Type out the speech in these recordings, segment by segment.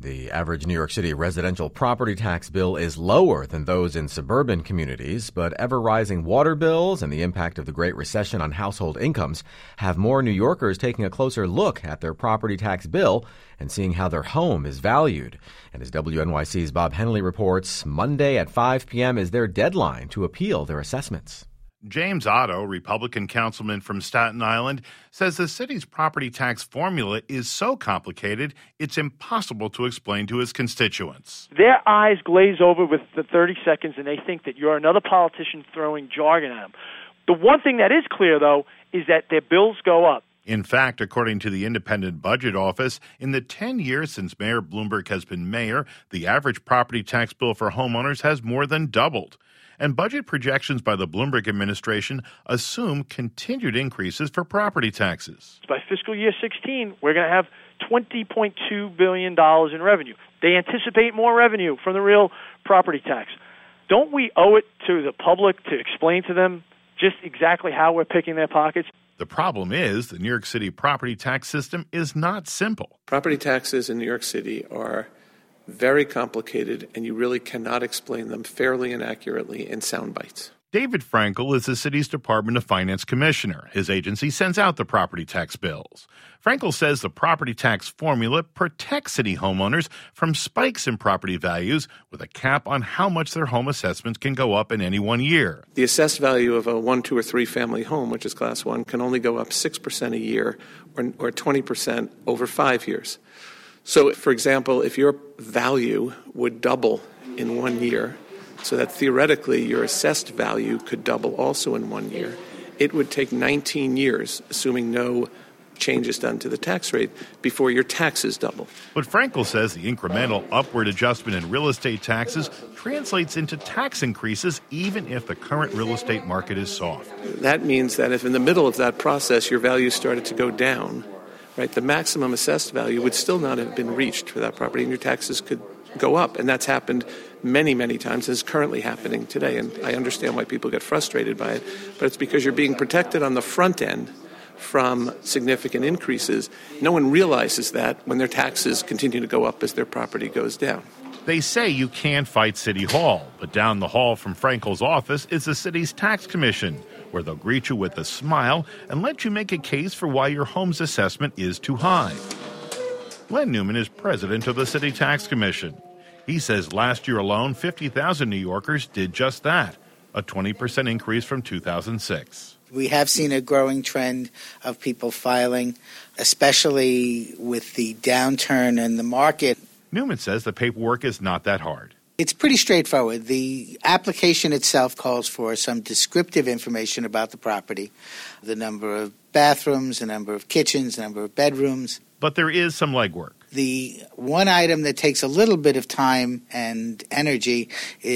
The average New York City residential property tax bill is lower than those in suburban communities, but ever-rising water bills and the impact of the Great Recession on household incomes have more New Yorkers taking a closer look at their property tax bill and seeing how their home is valued. And as WNYC's Bob Henley reports, Monday at 5 p.m. is their deadline to appeal their assessments. James Otto, Republican councilman from Staten Island, says the city's property tax formula is so complicated it's impossible to explain to his constituents. Their eyes glaze over with the 30 seconds and they think that you're another politician throwing jargon at them. The one thing that is clear, though, is that their bills go up. In fact, according to the Independent Budget Office, in the 10 years since Mayor Bloomberg has been mayor, the average property tax bill for homeowners has more than doubled. And budget projections by the Bloomberg administration assume continued increases for property taxes. By fiscal year 16, we're going to have $20.2 billion in revenue. They anticipate more revenue from the real property tax. Don't we owe it to the public to explain to them just exactly how we're picking their pockets? The problem is the New York City property tax system is not simple. Property taxes in New York City are very complicated, and you really cannot explain them fairly and accurately in sound bites. David Frankel is the city's Department of Finance commissioner. His agency sends out the property tax bills. Frankel says the property tax formula protects city homeowners from spikes in property values with a cap on how much their home assessments can go up in any 1 year. The assessed value of a 1, 2, or 3 family home, which is Class 1, can only go up 6% a year or 20% over 5 years. So, for example, if your value would double in 1 year, so that theoretically your assessed value could double also in 1 year, it would take 19 years, assuming no changes done to the tax rate, before your taxes double. But Frankel says the incremental upward adjustment in real estate taxes translates into tax increases even if the current real estate market is soft. That means that if in the middle of that process your value started to go down, right, the maximum assessed value would still not have been reached for that property, and your taxes could go up. And that's happened many, many times, and is currently happening today. And I understand why people get frustrated by it, but it's because you're being protected on the front end from significant increases. No one realizes that when their taxes continue to go up as their property goes down. They say you can't fight City Hall, but down the hall from Frankel's office is the city's tax commission, where they'll greet you with a smile and let you make a case for why your home's assessment is too high. Glenn Newman is president of the City Tax Commission. He says last year alone, 50,000 New Yorkers did just that, a 20% increase from 2006. We have seen a growing trend of people filing, especially with the downturn in the market. Newman says the paperwork is not that hard. It's pretty straightforward. The application itself calls for some descriptive information about the property, the number of bathrooms, the number of kitchens, the number of bedrooms. But there is some legwork. The one item that takes a little bit of time and energy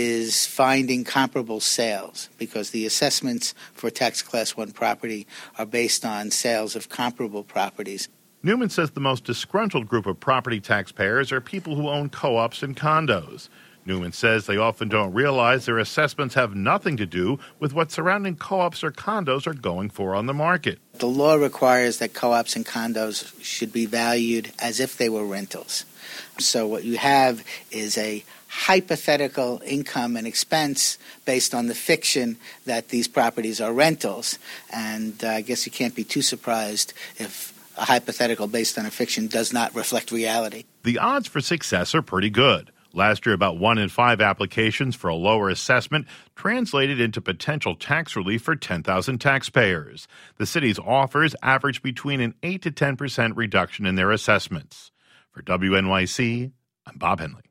is finding comparable sales, because the assessments for tax class 1 property are based on sales of comparable properties. Newman says the most disgruntled group of property taxpayers are people who own co-ops and condos. Newman says they often don't realize their assessments have nothing to do with what surrounding co-ops or condos are going for on the market. The law requires that co-ops and condos should be valued as if they were rentals. So what you have is a hypothetical income and expense based on the fiction that these properties are rentals. And I guess you can't be too surprised if a hypothetical based on a fiction does not reflect reality. The odds for success are pretty good. Last year, about 1 in 5 applications for a lower assessment translated into potential tax relief for 10,000 taxpayers. The city's offers average between an 8 to 10% reduction in their assessments. For WNYC, I'm Bob Henley.